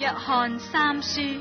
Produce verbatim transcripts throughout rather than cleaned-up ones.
約翰三書。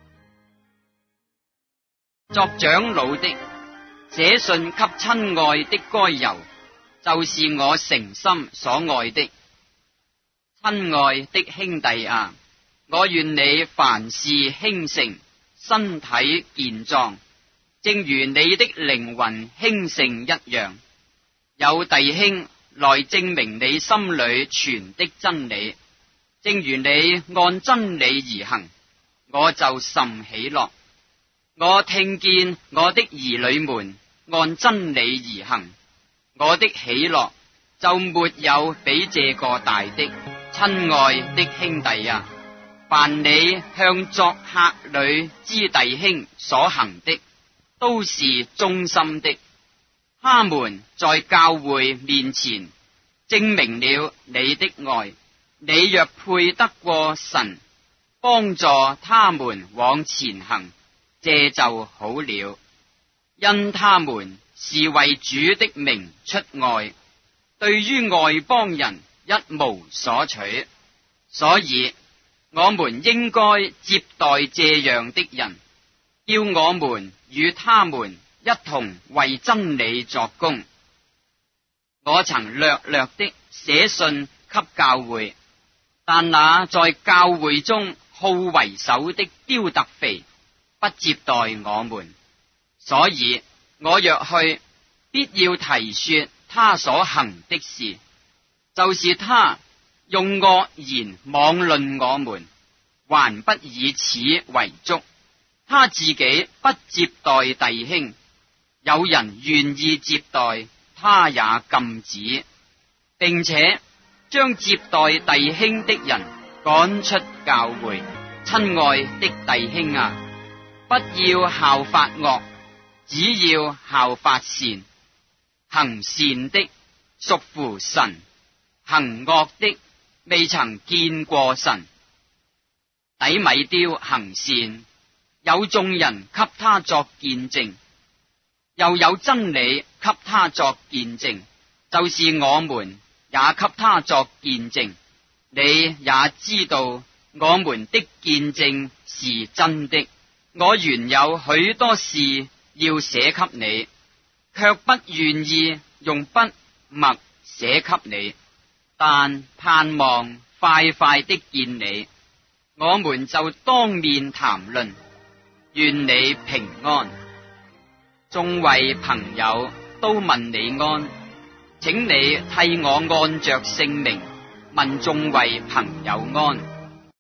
作長老的，寫信給親愛的該猶，就是我誠心所愛的。親愛的兄弟啊，我願你凡事興盛，身體健壯，正如你的靈魂興盛一樣。有弟兄來證明你心裏存的真理，正如你按真理而行，我就甚喜樂。我聽見我的兒女們按真理而行，我的喜樂就沒有比這個大的。親愛的兄弟啊，凡你向作客旅之弟兄所行的，都是忠心的。他們在教會面前證明了你的愛。你若配得過神幫助他們往前行，這就好了，因他們是為主的名出外，對於外邦人一無所取，所以我們應該接待這樣的人，叫我們與他們一同為真理作工。我曾略略的寫信給教會，但那在教會中好為首的丟特腓不接待我們，所以我若去，必要提說他所行的事，就是他用惡言妄論我們，還不以此為足，他自己不接待弟兄，有人願意接待，他也禁止，並且將接待弟兄的人趕出教會。親愛的弟兄啊，不要效法惡，只要效法善。行善的屬乎神，行惡的未曾見過神。底米丟行善，有眾人給他作見證，又有真理給他作見證，就是我們也給他作見證。你也知道我們的見證是真的。我原有許多事要寫給你，卻不願意用筆墨寫給你，但盼望快快的見你，我們就當面談論。願你平安。眾位朋友都問你安，請你替我按着姓名問眾位朋友安。